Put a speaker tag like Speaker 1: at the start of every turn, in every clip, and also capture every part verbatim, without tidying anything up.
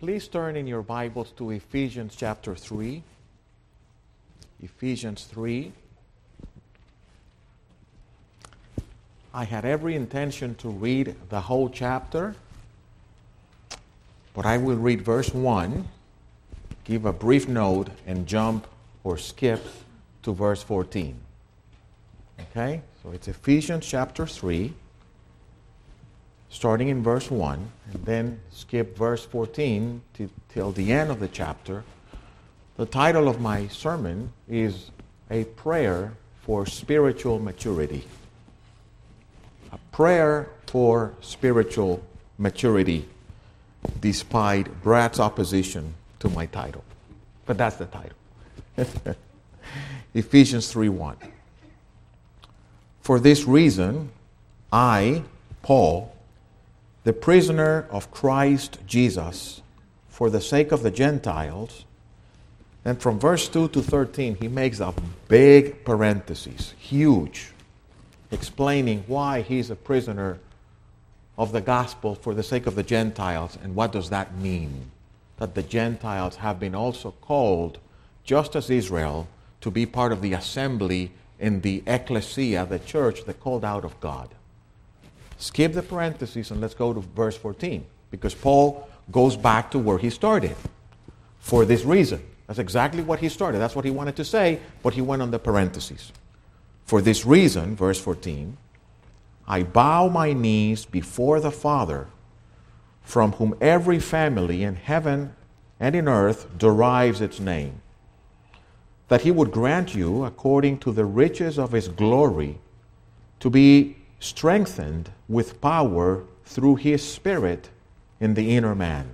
Speaker 1: Please turn in your Bibles to Ephesians chapter three. Ephesians three. I had every intention to read the whole chapter, but I will read verse one, give a brief note, and jump or skip to verse fourteen. Okay? So it's Ephesians chapter three, starting in verse one, and then skip verse fourteen to, till the end of the chapter. The title of my sermon is A Prayer for Spiritual Maturity. A prayer for spiritual maturity, despite Brad's opposition to my title. But that's the title. Ephesians three one. For this reason, I, Paul, the prisoner of Christ Jesus, for the sake of the Gentiles. And from verse two to thirteen, he makes a big parenthesis, huge, explaining why he's a prisoner of the gospel for the sake of the Gentiles. And what does that mean? That the Gentiles have been also called, just as Israel, to be part of the assembly in the ecclesia, the church, the called out of God. Skip the parentheses and let's go to verse fourteen, because Paul goes back to where he started. For this reason. That's exactly what he started. That's what he wanted to say, but he went on the parentheses. For this reason, verse fourteen, I bow my knees before the Father, from whom every family in heaven and in earth derives its name, that he would grant you, according to the riches of his glory, to be strengthened with power through his Spirit in the inner man,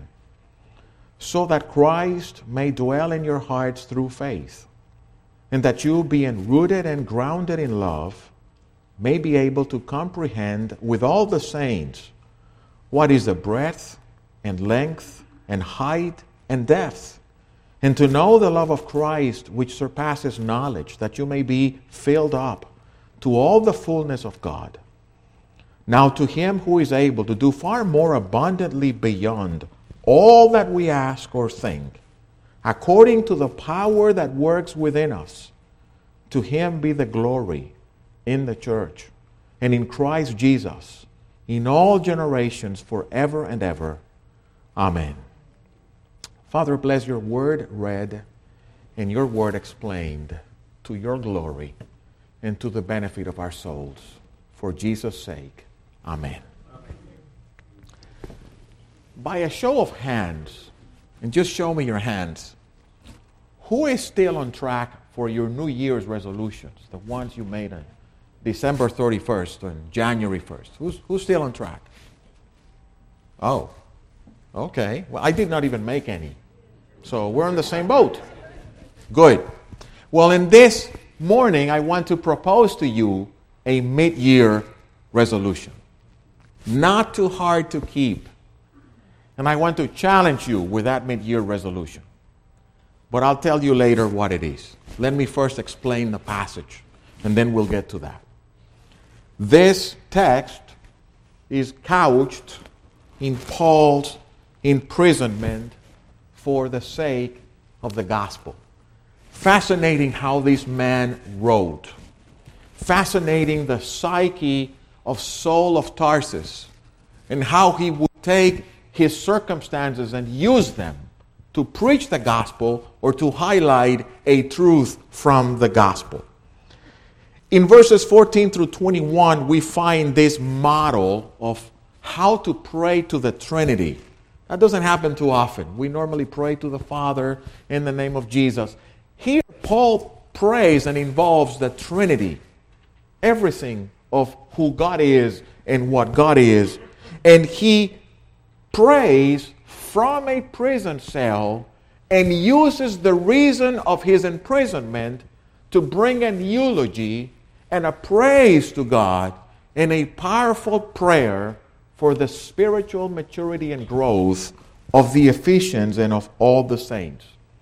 Speaker 1: so that Christ may dwell in your hearts through faith, and that you, being rooted and grounded in love, may be able to comprehend with all the saints what is the breadth and length and height and depth, and to know the love of Christ which surpasses knowledge, that you may be filled up to all the fullness of God. Now to him who is able to do far more abundantly beyond all that we ask or think, according to the power that works within us, to him be the glory in the church and in Christ Jesus in all generations forever and ever. Amen. Father, bless your word read and your word explained to your glory and to the benefit of our souls. For Jesus' sake, amen. Amen. By a show of hands, and just show me your hands, who is still on track for your New Year's resolutions, the ones you made on December thirty-first and January first? Who's, who's still on track? Oh, okay. Well, I did not even make any. So we're in the same boat. Good. Well, in this morning, I want to propose to you a mid-year resolution. Not too hard to keep. And I want to challenge you with that mid-year resolution. But I'll tell you later what it is. Let me first explain the passage, and then we'll get to that. This text is couched in Paul's imprisonment for the sake of the gospel. Fascinating how this man wrote. Fascinating the psyche of Saul of Tarsus and how he would take his circumstances and use them to preach the gospel or to highlight a truth from the gospel. In verses fourteen through twenty-one, we find this model of how to pray to the Trinity. That doesn't happen too often. We normally pray to the Father in the name of Jesus. Here, Paul prays and involves the Trinity. Everything of who God is and what God is. And he prays from a prison cell and uses the reason of his imprisonment to bring an eulogy and a praise to God in a powerful prayer for the spiritual maturity and growth of the Ephesians and of all the saints.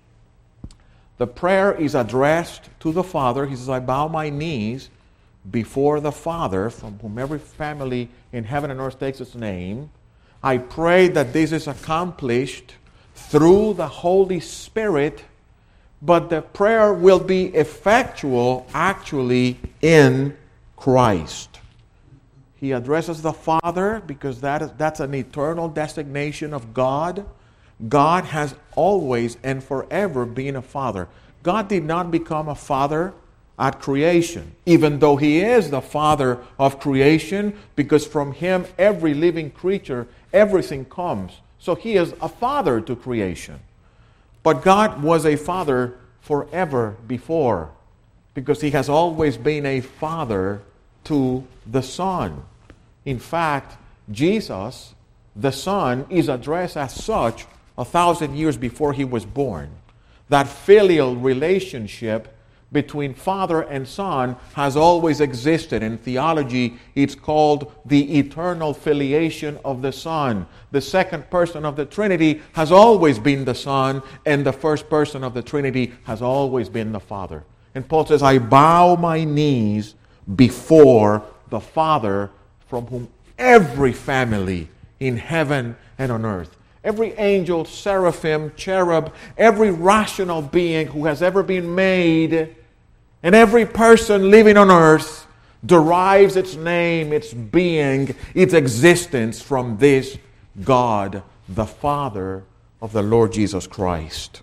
Speaker 1: The prayer is addressed to the Father. He says, I bow my knees before the Father, from whom every family in heaven and earth takes its name. I pray that this is accomplished through the Holy Spirit, but the prayer will be effectual actually in Christ. He addresses the Father because that is, that's an eternal designation of God. God has always and forever been a Father. God did not become a Father at creation, even though He is the Father of creation, because from Him every living creature, everything comes. So He is a Father to creation. But God was a Father forever before, because He has always been a Father to the Son. In fact, Jesus, the Son, is addressed as such a thousand years before He was born. That filial relationship between Father and Son has always existed. In theology, it's called the eternal filiation of the Son. The second person of the Trinity has always been the Son, and the first person of the Trinity has always been the Father. And Paul says, I bow my knees before the Father, from whom every family in heaven and on earth, every angel, seraphim, cherub, every rational being who has ever been made, and every person living on earth derives its name, its being, its existence from this God, the Father of the Lord Jesus Christ.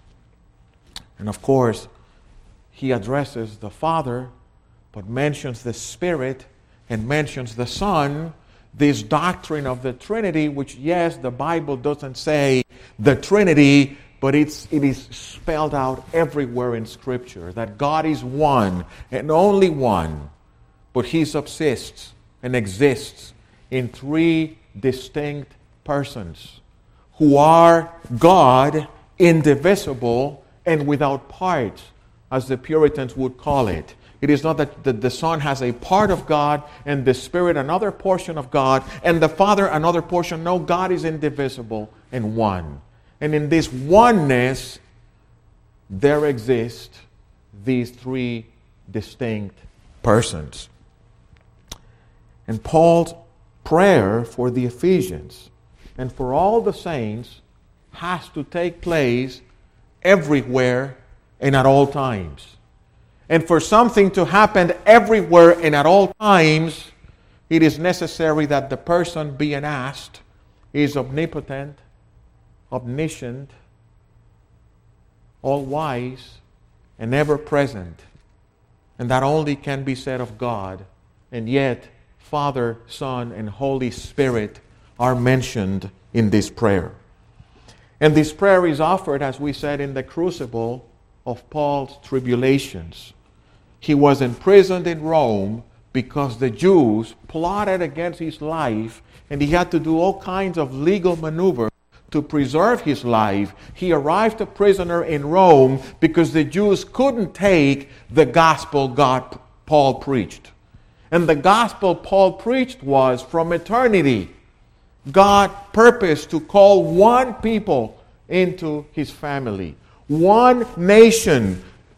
Speaker 1: And of course, he addresses the Father, but mentions the Spirit and mentions the Son. This doctrine of the Trinity, which, yes, the Bible doesn't say the Trinity, but it's, it is spelled out everywhere in Scripture, that God is one and only one, but He subsists and exists in three distinct persons who are God, indivisible, and without parts, as the Puritans would call it. It is not that the, the Son has a part of God and the Spirit another portion of God and the Father another portion. No, God is indivisible and one. And in this oneness, there exist these three distinct persons. And Paul's prayer for the Ephesians and for all the saints has to take place everywhere and at all times. And for something to happen everywhere and at all times, it is necessary that the person being asked is omnipotent, omniscient, all-wise, and ever-present. And that only can be said of God. And yet, Father, Son, and Holy Spirit are mentioned in this prayer. And this prayer is offered, as we said, in the crucible of Paul's tribulations. He was imprisoned in Rome because the Jews plotted against his life, and he had to do all kinds of legal maneuvers to preserve his life. He arrived a prisoner in Rome because the Jews couldn't take the gospel God Paul preached. And the gospel Paul preached was from eternity. God purposed to call one people into His family, one nation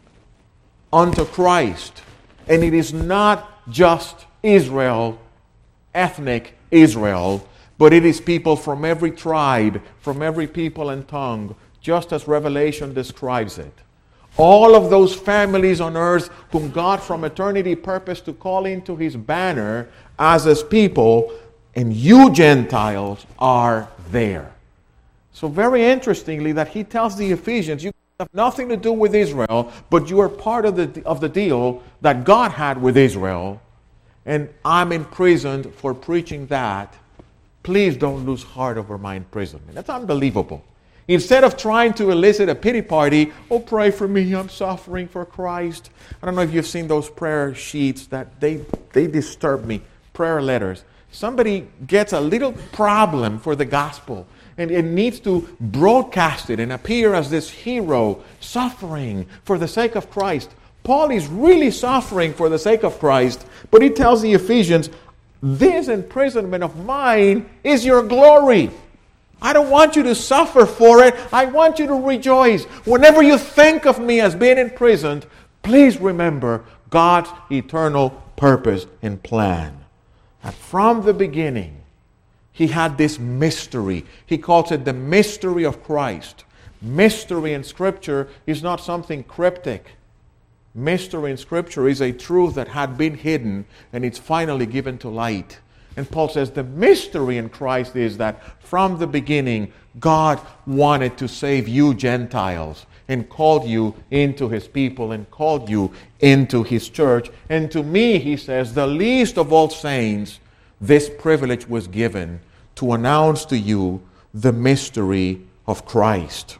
Speaker 1: unto Christ. And it is not just Israel, ethnic Israel, but it is people from every tribe, from every people and tongue, just as Revelation describes it. All of those families on earth whom God from eternity purposed to call into His banner as His people, and you Gentiles are there. So very interestingly that he tells the Ephesians, you have nothing to do with Israel, but you are part of the, of the deal that God had with Israel, and I'm imprisoned for preaching that. Please don't lose heart over my imprisonment. That's unbelievable. Instead of trying to elicit a pity party, oh, pray for me, I'm suffering for Christ. I don't know if you've seen those prayer sheets that they, they disturb me, prayer letters. Somebody gets a little problem for the gospel, and it needs to broadcast it and appear as this hero suffering for the sake of Christ. Paul is really suffering for the sake of Christ, but he tells the Ephesians, this imprisonment of mine is your glory. I don't want you to suffer for it. I want you to rejoice. Whenever you think of me as being imprisoned, please remember God's eternal purpose and plan. And from the beginning, He had this mystery. He calls it the mystery of Christ. Mystery in Scripture is not something cryptic. Mystery in Scripture is a truth that had been hidden and it's finally given to light. And Paul says the mystery in Christ is that from the beginning, God wanted to save you Gentiles and called you into His people and called you into His church. And to me, he says, the least of all saints, this privilege was given to announce to you the mystery of Christ.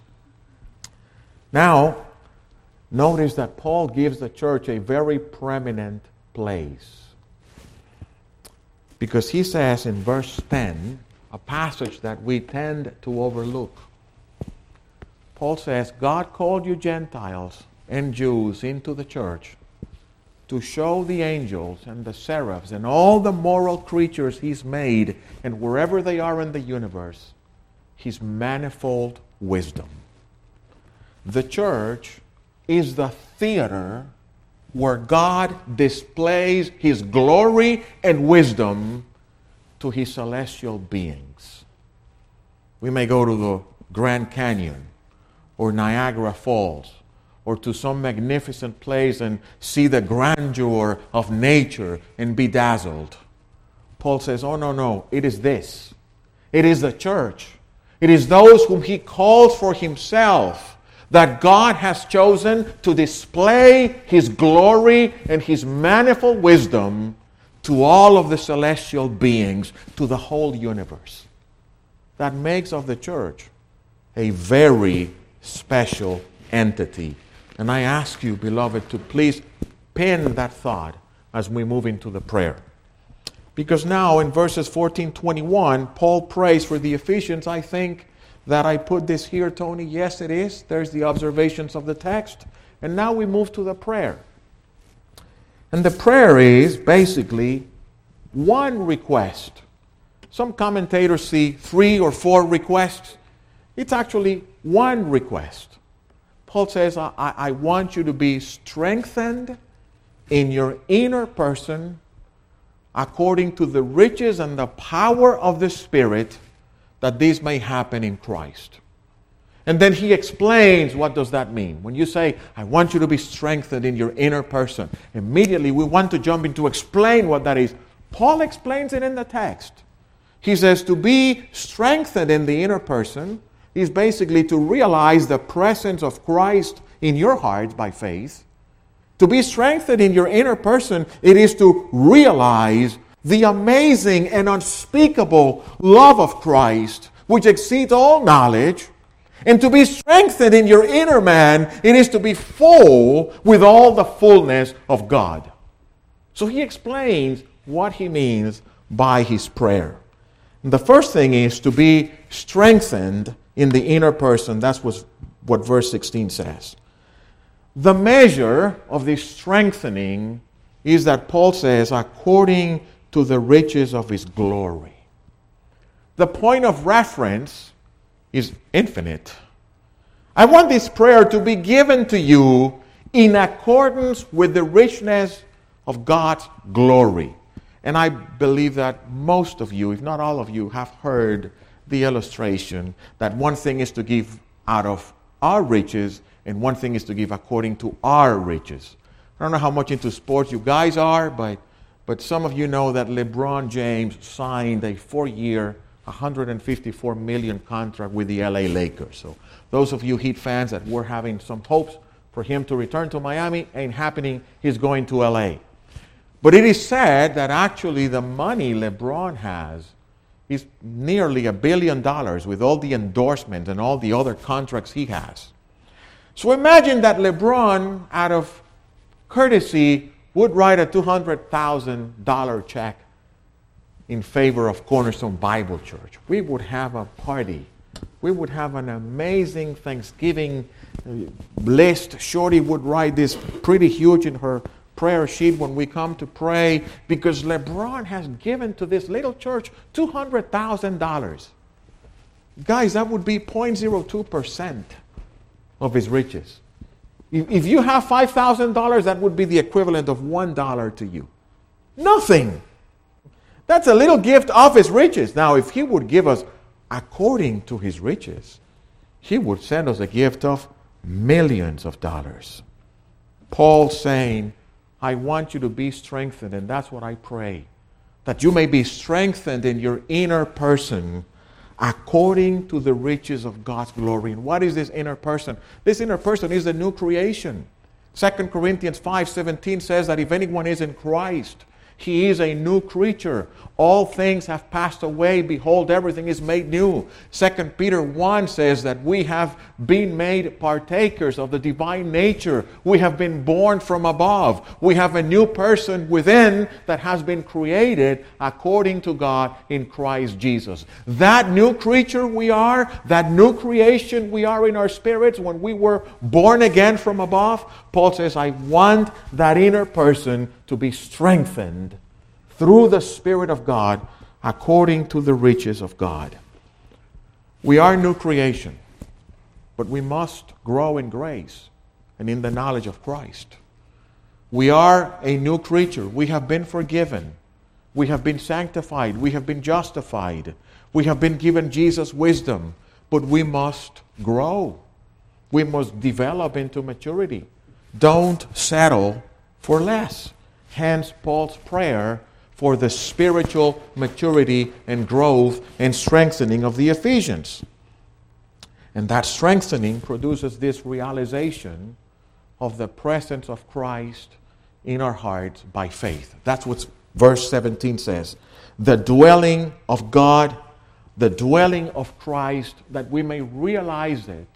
Speaker 1: Now, notice that Paul gives the church a very prominent place. Because he says in verse ten, a passage that we tend to overlook. Paul says, God called you Gentiles and Jews into the church to show the angels and the seraphs and all the moral creatures He's made and wherever they are in the universe, His manifold wisdom. The church is the theater where God displays His glory and wisdom to His celestial beings. We may go to the Grand Canyon or Niagara Falls or to some magnificent place and see the grandeur of nature and be dazzled. Paul says, oh, no, no, it is this. It is the church. It is those whom He calls for Himself that God has chosen to display His glory and His manifold wisdom to all of the celestial beings, to the whole universe. That makes of the church a very special entity. And I ask you, beloved, to please pin that thought as we move into the prayer. Because now in verses fourteen, twenty-one, Paul prays for the Ephesians. I think that I put this here, Tony. Yes, it is. There's the observations of the text. And now we move to the prayer. And the prayer is basically one request. Some commentators see three or four requests. It's actually one request. Paul says, I, I want you to be strengthened in your inner person according to the riches and the power of the Spirit, that this may happen in Christ. And then he explains what does that mean. When you say, I want you to be strengthened in your inner person, immediately we want to jump into explain what that is. Paul explains it in the text. He says to be strengthened in the inner person is basically to realize the presence of Christ in your heart by faith. To be strengthened in your inner person, it is to realize the amazing and unspeakable love of Christ, which exceeds all knowledge. And to be strengthened in your inner man, it is to be full with all the fullness of God. So he explains what he means by his prayer. And the first thing is to be strengthened in the inner person. That's what, what verse sixteen says. The measure of this strengthening is that Paul says, according to the riches of His glory. The point of reference is infinite. I want this prayer to be given to you in accordance with the richness of God's glory. And I believe that most of you, if not all of you, have heard the illustration that one thing is to give out of our riches and one thing is to give according to our riches. I don't know how much into sports you guys are, but But some of you know that LeBron James signed a four-year, one hundred fifty-four million dollars contract with the L A Lakers. So those of you Heat fans that were having some hopes for him to return to Miami, ain't happening. He's going to L A. But it is said that actually the money LeBron has is nearly a billion dollars with all the endorsements and all the other contracts he has. So imagine that LeBron, out of courtesy, would write a two hundred thousand dollars check in favor of Cornerstone Bible Church. We would have a party. We would have an amazing Thanksgiving list. Shorty would write this pretty huge in her prayer sheet when we come to pray because LeBron has given to this little church two hundred thousand dollars. Guys, that would be zero point zero two percent of his riches. If you have five thousand dollars, that would be the equivalent of one dollar to you. Nothing. That's a little gift of his riches. Now, if he would give us according to his riches, He would send us a gift of millions of dollars. Paul saying, I want you to be strengthened, and that's what I pray. That you may be strengthened in your inner person according to the riches of God's glory. And what is this inner person? This inner person is the new creation. Second Corinthians five seventeen says that if anyone is in Christ, he is a new creature. All things have passed away. Behold, everything is made new. Second Peter one says that we have been made partakers of the divine nature. We have been born from above. We have a new person within that has been created according to God in Christ Jesus. That new creature we are, that new creation we are in our spirits when we were born again from above, Paul says, I want that inner person to be strengthened through the Spirit of God according to the riches of God. We are new creation, but we must grow in grace and in the knowledge of Christ. We are a new creature. We have been forgiven. We have been sanctified. We have been justified. We have been given Jesus' wisdom, but we must grow. We must develop into maturity. Don't settle for less. Hence Paul's prayer for the spiritual maturity and growth and strengthening of the Ephesians. And that strengthening produces this realization of the presence of Christ in our hearts by faith. That's what verse seventeen says. The dwelling of God, the dwelling of Christ, that we may realize it,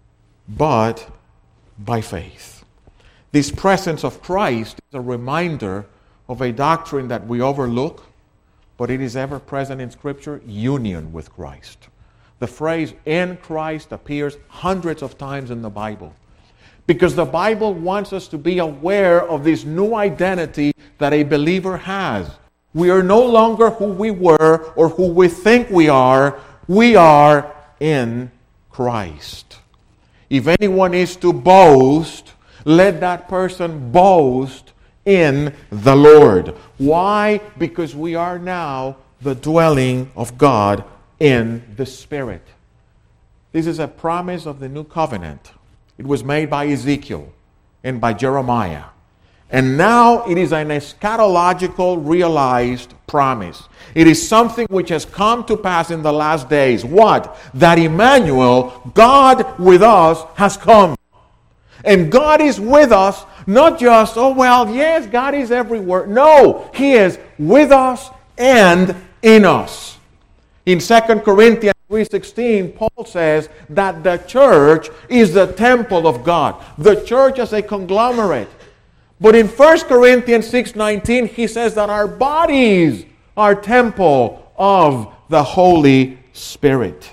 Speaker 1: but by faith. This presence of Christ is a reminder of a doctrine that we overlook, but it is ever present in Scripture, union with Christ. The phrase in Christ appears hundreds of times in the Bible, because the Bible wants us to be aware of this new identity that a believer has. We are no longer who we were or who we think we are. We are in Christ. If anyone is to boast, let that person boast in the Lord. Why? Because we are now the dwelling of God in the Spirit. This is a promise of the new covenant. It was made by Ezekiel and by Jeremiah. And now it is an eschatological realized promise. It is something which has come to pass in the last days. What? That Emmanuel, God with us, has come. And God is with us, not just, oh well, yes, God is everywhere. No, He is with us and in us. In Second Corinthians three sixteen, Paul says that the church is the temple of God. The church is a conglomerate. But in First Corinthians six nineteen, he says that our bodies are temple of the Holy Spirit.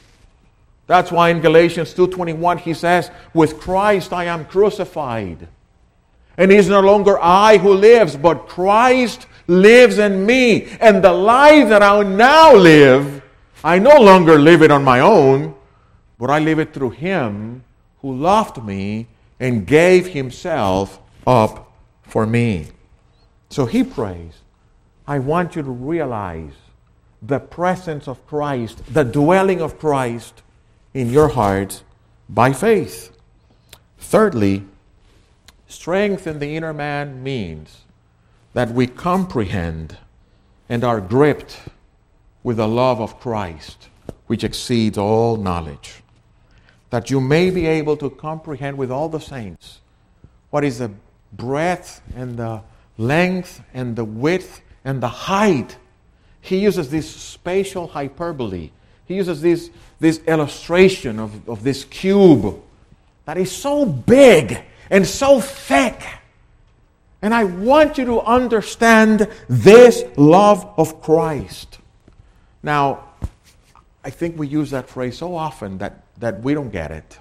Speaker 1: That's why in Galatians two twenty-one he says, with Christ I am crucified. And it is no longer I who lives, but Christ lives in me. And the life that I now live, I no longer live it on my own, but I live it through Him who loved me and gave Himself up for me. So he prays, I want you to realize the presence of Christ, the dwelling of Christ in your hearts by faith. Thirdly, strength in the inner man means that we comprehend and are gripped with the love of Christ, which exceeds all knowledge. That you may be able to comprehend with all the saints what is the breadth and the length and the width and the height. He uses this spatial hyperbole. He uses this, this illustration of, of this cube that is so big and so thick. And I want you to understand this love of Christ. Now, I think we use that phrase so often that, that we don't get it.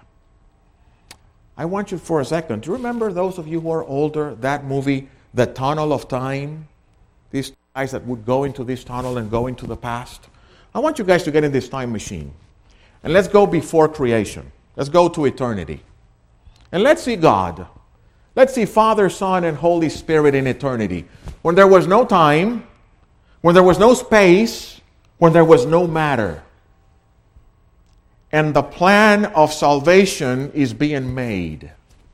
Speaker 1: I want you for a second to remember, those of you who are older, that movie, The Tunnel of Time. These guys that would go into this tunnel and go into the past. I want you guys to get in this time machine. And let's go before creation. Let's go to eternity. And let's see God. Let's see Father, Son, and Holy Spirit in eternity. When there was no time, when there was no space, when there was no matter. and the plan of salvation is being made.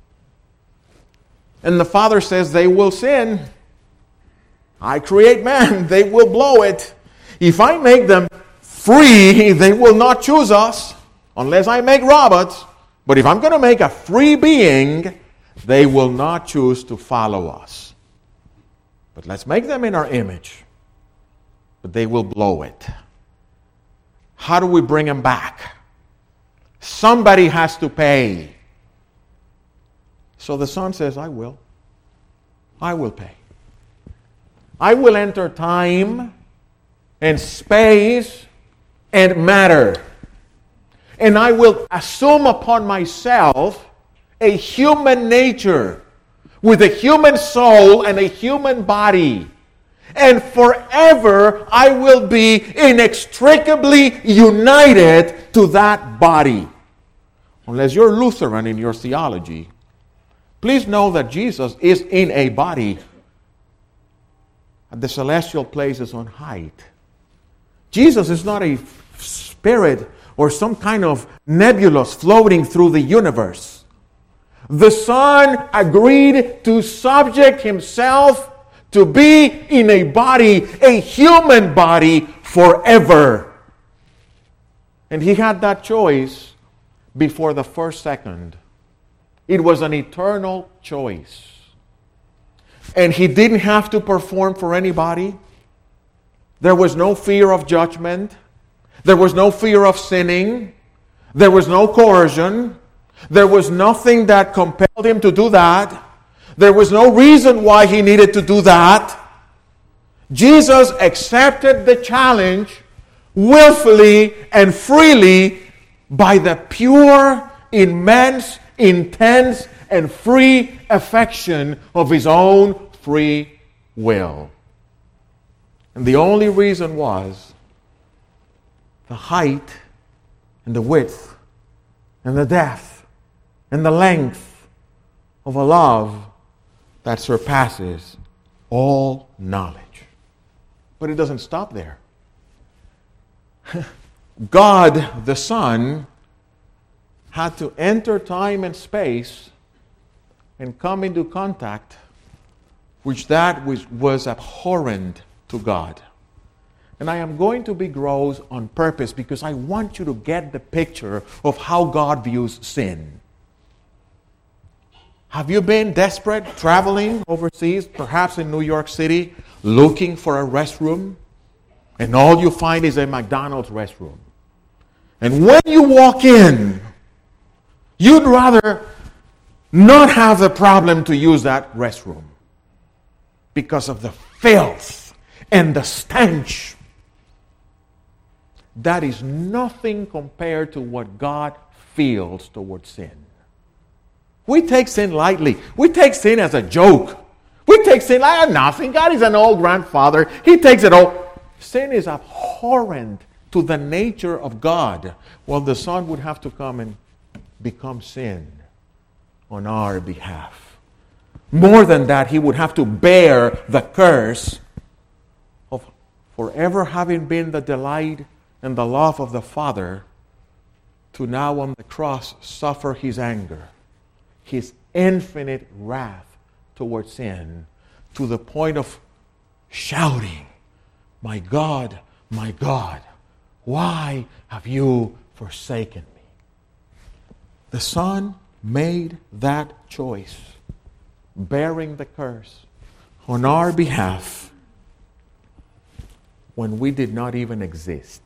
Speaker 1: And the Father says they will sin. I create man, they will blow it. If I make them free, they will not choose us unless I make robots. But if I'm going to make a free being, they will not choose to follow us. But let's make them in our image. But they will blow it. How do we bring them back? Somebody has to pay. So the Son says, I will. I will pay. I will enter time and space and matter. And I will assume upon myself a human nature with a human soul and a human body. And forever I will be inextricably united to that body. Unless you're Lutheran in your theology, please know that Jesus is in a body at the celestial places on height. Jesus is not a spirit or some kind of nebulous floating through the universe. The Son agreed to subject himself to be in a body, a human body, forever. And he had that choice before the first second. It was an eternal choice. And he didn't have to perform for anybody. There was no fear of judgment. There was no fear of sinning. There was no coercion. There was nothing that compelled him to do that. There was no reason why he needed to do that. Jesus accepted the challenge willfully and freely by the pure, immense, intense, and free affection of his own free will. And the only reason was the height and the width and the depth and the length of a love that surpasses all knowledge. But it doesn't stop there. God, the Son, had to enter time and space and come into contact with that which was abhorrent to God. And I am going to be gross on purpose because I want you to get the picture of how God views sin. Have you been desperate, traveling overseas, perhaps in New York City, looking for a restroom? And all you find is a McDonald's restroom. And when you walk in, you'd rather not have the problem to use that restroom because of the filth and the stench. That is nothing compared to what God feels towards sin. We take sin lightly. We take sin as a joke. We take sin like nothing. God is an old grandfather. He takes it all. Sin is abhorrent to the nature of God. Well, the Son would have to come and become sin on our behalf. More than that, he would have to bear the curse of forever having been the delight and the love of the Father to now on the cross suffer his anger, his infinite wrath towards sin, to the point of shouting, "My God, my God, why have you forsaken me?" The Son made that choice, bearing the curse on our behalf when we did not even exist.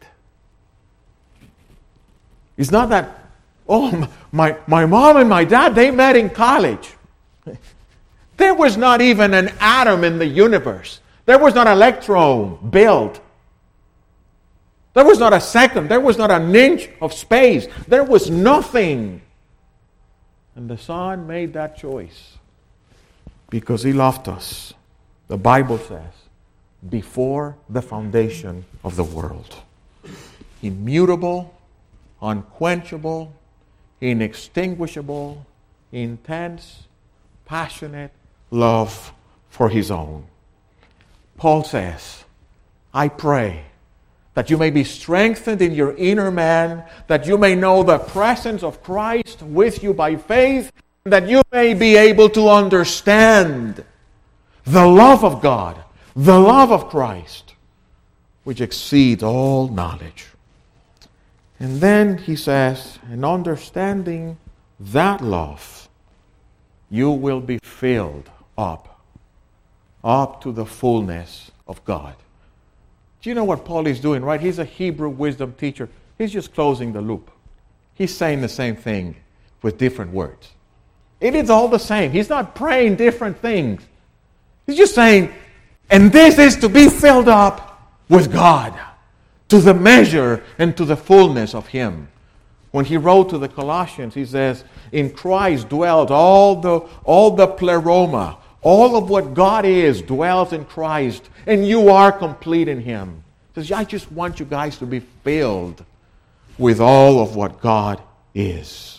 Speaker 1: It's not that, oh, my, my mom and my dad, they met in college. There was not even an atom in the universe. There was not an electron built. There was not a second. There was not an inch of space. There was nothing. And the Son made that choice because he loved us. The Bible says, before the foundation of the world. Immutable, unquenchable, inextinguishable, intense, passionate love for his own. Paul says, I pray that you may be strengthened in your inner man, that you may know the presence of Christ with you by faith, that you may be able to understand the love of God, the love of Christ, which exceeds all knowledge. And then he says, in understanding that love, you will be filled up, up to the fullness of God. Do you know what Paul is doing, right? He's a Hebrew wisdom teacher. He's just closing the loop. He's saying the same thing with different words. It is all the same. He's not praying different things. He's just saying, and this is to be filled up with God, to the measure and to the fullness of Him. When he wrote to the Colossians, he says, in Christ dwells all the, all the pleroma, all of what God is dwells in Christ, and you are complete in Him. He says, I just want you guys to be filled with all of what God is.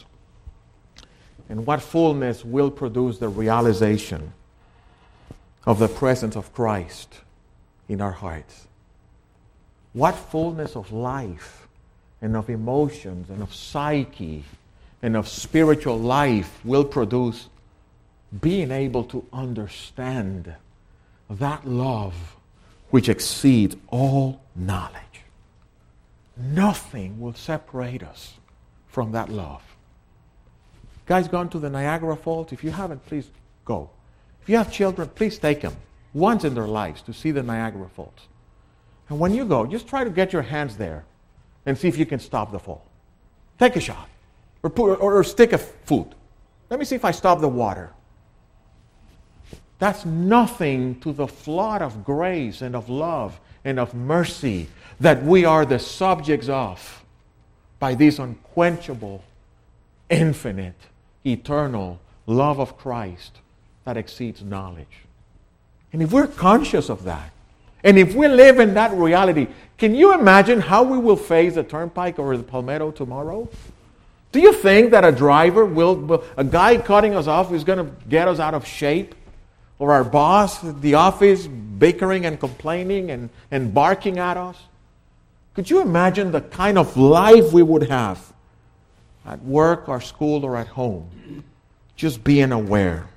Speaker 1: And what fullness will produce the realization of the presence of Christ in our hearts. What fullness of life and of emotions and of psyche and of spiritual life will produce being able to understand that love which exceeds all knowledge. Nothing will separate us from that love. Guys, gone to the Niagara Falls? If you haven't, please go. If you have children, please take them once in their lives to see the Niagara Falls. And when you go, just try to get your hands there and see if you can stop the fall. Take a shot. Or, put, or, or stick a foot. Let me see if I stop the water. That's nothing to the flood of grace and of love and of mercy that we are the subjects of by this unquenchable, infinite, eternal love of Christ that exceeds knowledge. And if we're conscious of that, and if we live in that reality, can you imagine how we will face the turnpike or the Palmetto tomorrow? Do you think that a driver will, will a guy cutting us off is going to get us out of shape? Or our boss at the office bickering and complaining and, and barking at us? Could you imagine the kind of life we would have at work or school or at home? Just being aware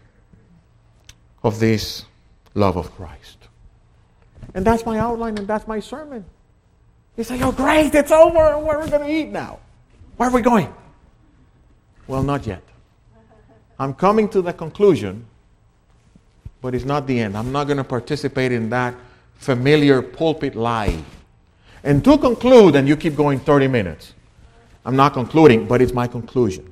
Speaker 1: of this love of Christ. And that's my outline and that's my sermon. You say, oh great, it's over. Where are we going to eat now? Where are we going? Well, not yet. I'm coming to the conclusion, but it's not the end. I'm not going to participate in that familiar pulpit lie. And to conclude, and you keep going thirty minutes. I'm not concluding, but it's my conclusion.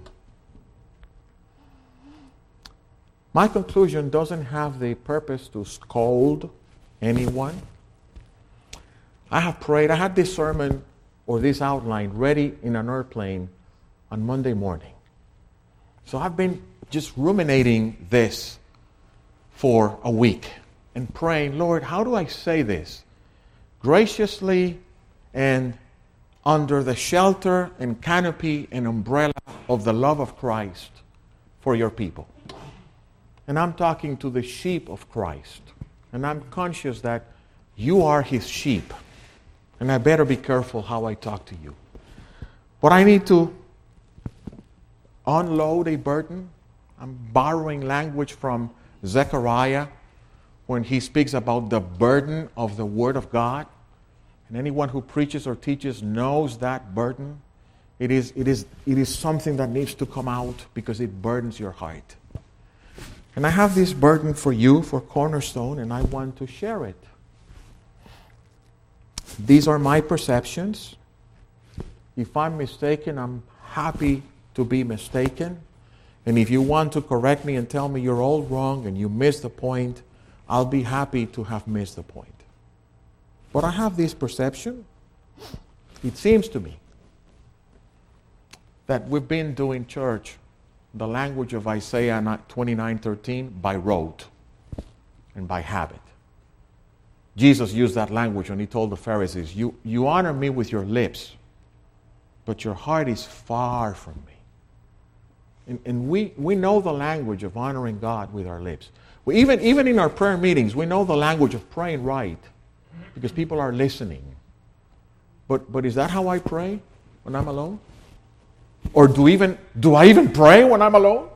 Speaker 1: My conclusion doesn't have the purpose to scold anyone. I have prayed. I had this sermon or this outline ready in an airplane on Monday morning. So I've been just ruminating this for a week and praying, Lord, how do I say this graciously and under the shelter and canopy and umbrella of the love of Christ for your people? And I'm talking to the sheep of Christ. And I'm conscious that you are His sheep. And I better be careful how I talk to you. But I need to unload a burden. I'm borrowing language from Zechariah when he speaks about the burden of the Word of God. And anyone who preaches or teaches knows that burden. It is, it is, it is something that needs to come out because it burdens your heart. And I have this burden for you, for Cornerstone, and I want to share it. These are my perceptions. If I'm mistaken, I'm happy to be mistaken. And if you want to correct me and tell me you're all wrong and you missed the point, I'll be happy to have missed the point. But I have this perception. It seems to me that we've been doing church, the language of Isaiah twenty-nine thirteen, by rote and by habit. Jesus used that language when He told the Pharisees, you, you honor me with your lips, but your heart is far from me. And, and we, we know the language of honoring God with our lips. We, even, even in our prayer meetings, we know the language of praying right because people are listening. But, but is that how I pray when I'm alone? Or do even do I even pray when I'm alone?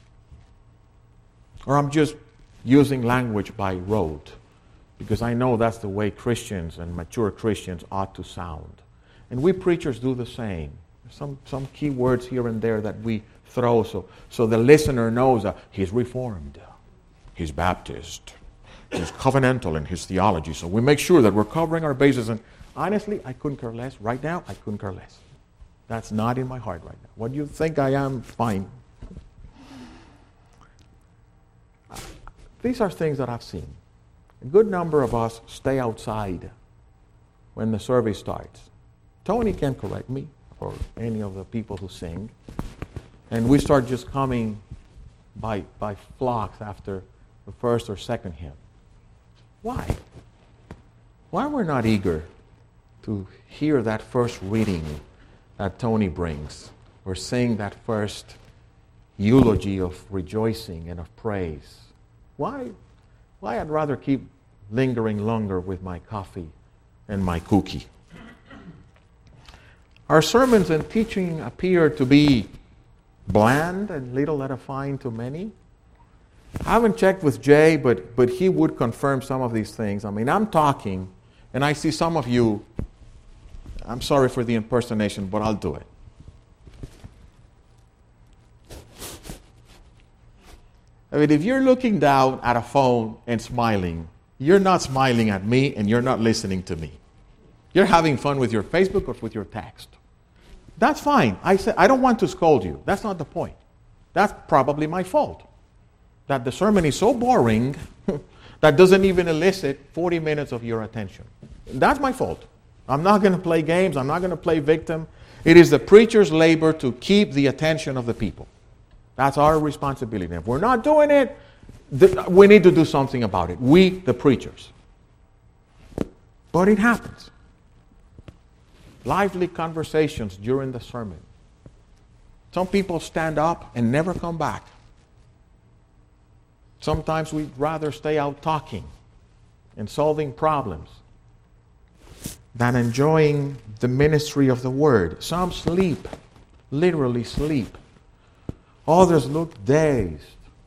Speaker 1: Or I'm just using language by rote, because I know that's the way Christians and mature Christians ought to sound. And we preachers do the same. Some some key words here and there that we throw so, so the listener knows that he's Reformed, he's Baptist, he's covenantal in his theology. So we make sure that we're covering our bases. And honestly, I couldn't care less. Right now, I couldn't care less. That's not in my heart right now. What do you think I am? Fine. These are things that I've seen. A good number of us stay outside when the service starts. Tony can correct me, or any of the people who sing. And we start just coming by, by flocks after the first or second hymn. Why? Why we're not eager to hear that first reading that Tony brings, or sing that first eulogy of rejoicing and of praise? Why? Why I'd rather keep lingering longer with my coffee and my cookie. Our sermons and teaching appear to be bland and little edifying to many. I haven't checked with Jay, but, but he would confirm some of these things. I mean, I'm talking, and I see some of you, I'm sorry for the impersonation, but I'll do it. I mean, if you're looking down at a phone and smiling, you're not smiling at me and you're not listening to me. You're having fun with your Facebook or with your text. That's fine. I say, I don't want to scold you. That's not the point. That's probably my fault. That the sermon is so boring that doesn't even elicit forty minutes of your attention. That's my fault. I'm not going to play games. I'm not going to play victim. It is the preacher's labor to keep the attention of the people. That's our responsibility. If we're not doing it, th- we need to do something about it. We, the preachers. But it happens. Lively conversations during the sermon. Some people stand up and never come back. Sometimes we'd rather stay out talking and solving problems than enjoying the ministry of the Word. Some sleep, literally sleep. Others look dazed.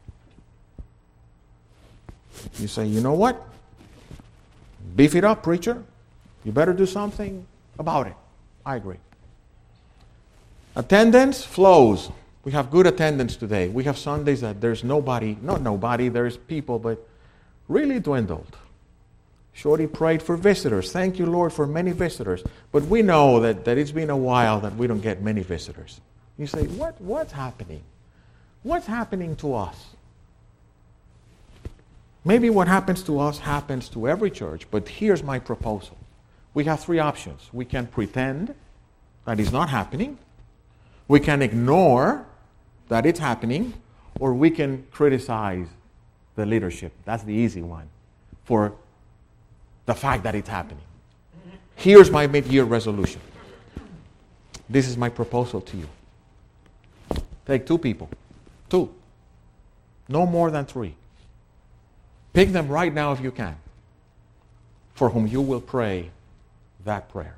Speaker 1: You say, you know what? Beef it up, preacher. You better do something about it. I agree. Attendance flows. We have good attendance today. We have Sundays that there's nobody, not nobody, there's people, but really dwindled. Shorty prayed for visitors. Thank you, Lord, for many visitors. But we know that, that it's been a while that we don't get many visitors. You say, what what's happening? What's happening to us? Maybe what happens to us happens to every church, but here's my proposal. We have three options. We can pretend that it's not happening. We can ignore that it's happening, or we can criticize the leadership. That's the easy one for the fact that it's happening. Here's my mid-year resolution. This is my proposal to you. Take two people. Two. No more than three. Pick them right now if you can, for whom you will pray that prayer.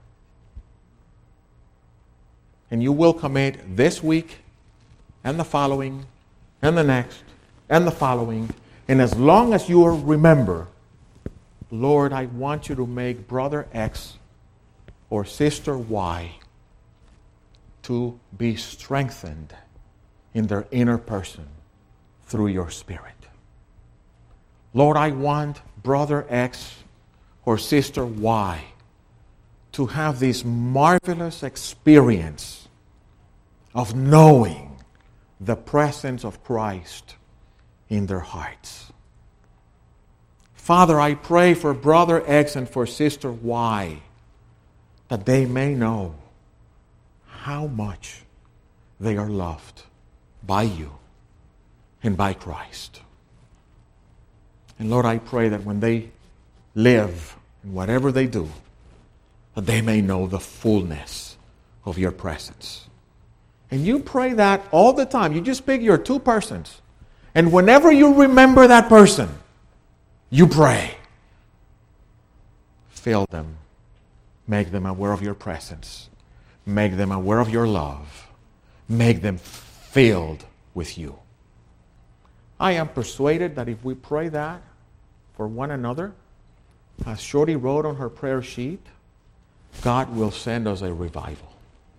Speaker 1: And you will commit this week and the following and the next and the following. And as long as you remember, Lord, I want you to make brother X or sister Y to be strengthened in their inner person through your Spirit. Lord, I want brother X or sister Y to have this marvelous experience of knowing the presence of Christ in their hearts. Father, I pray for brother X and for sister Y that they may know how much they are loved by you and by Christ. And Lord, I pray that when they live in whatever they do, that they may know the fullness of your presence. And you pray that all the time. You just pick your two persons. And whenever you remember that person, you pray. Fill them Make them aware of your presence. Make them aware of your love. Make them filled with you. I am persuaded that if we pray that for one another, as Shorty wrote on her prayer sheet, God will send us a revival.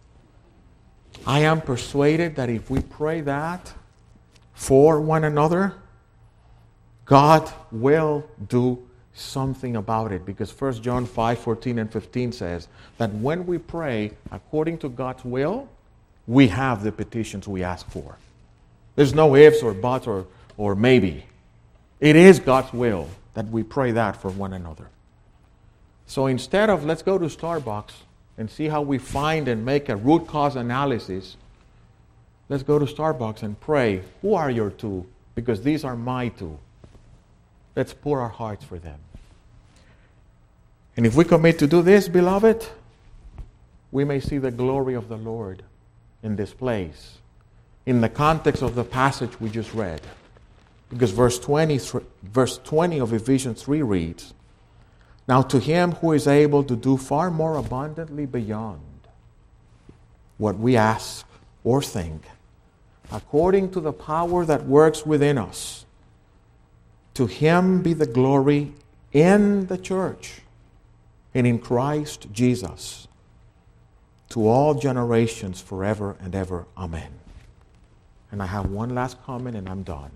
Speaker 1: I am persuaded that if we pray that for one another, God will do something about it. Because First John five fourteen and fifteen says that when we pray according to God's will, we have the petitions we ask for. There's no ifs or buts or, or maybe. It is God's will that we pray that for one another. So instead of let's go to Starbucks and see how we find and make a root cause analysis, let's go to Starbucks and pray, who are your two? Because these are my two. Let's pour our hearts for them. And if we commit to do this, beloved, we may see the glory of the Lord in this place, in the context of the passage we just read. Because verse twenty, verse twenty of Ephesians three reads, "Now to him who is able to do far more abundantly beyond what we ask or think, according to the power that works within us, to him be the glory in the church and in Christ Jesus, to all generations forever and ever. Amen." And I have one last comment and I'm done.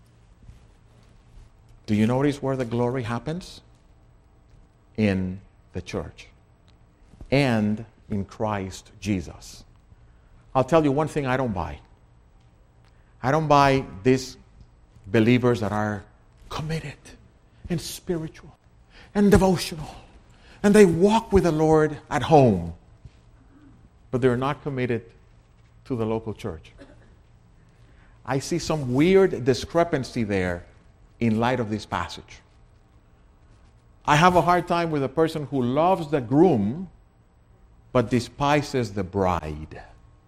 Speaker 1: Do you notice where the glory happens? In the church and in Christ Jesus. I'll tell you one thing I don't buy. I don't buy these believers that are committed and spiritual and devotional, and they walk with the Lord at home, but they're not committed to the local church. I see some weird discrepancy there in light of this passage. I have a hard time with a person who loves the groom but despises the bride.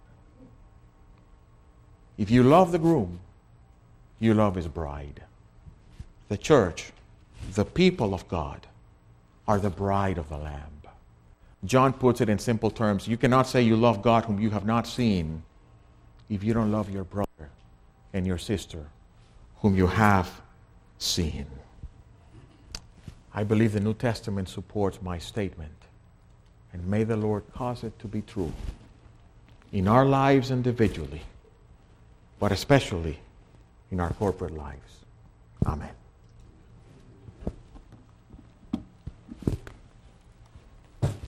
Speaker 1: If you love the groom, you love his bride. The church, the people of God, are the bride of the Lamb. John puts it in simple terms. You cannot say you love God whom you have not seen if you don't love your brother and your sister whom you have seen. I believe the New Testament supports my statement, and may the Lord cause it to be true in our lives individually, but especially in our corporate lives. Amen.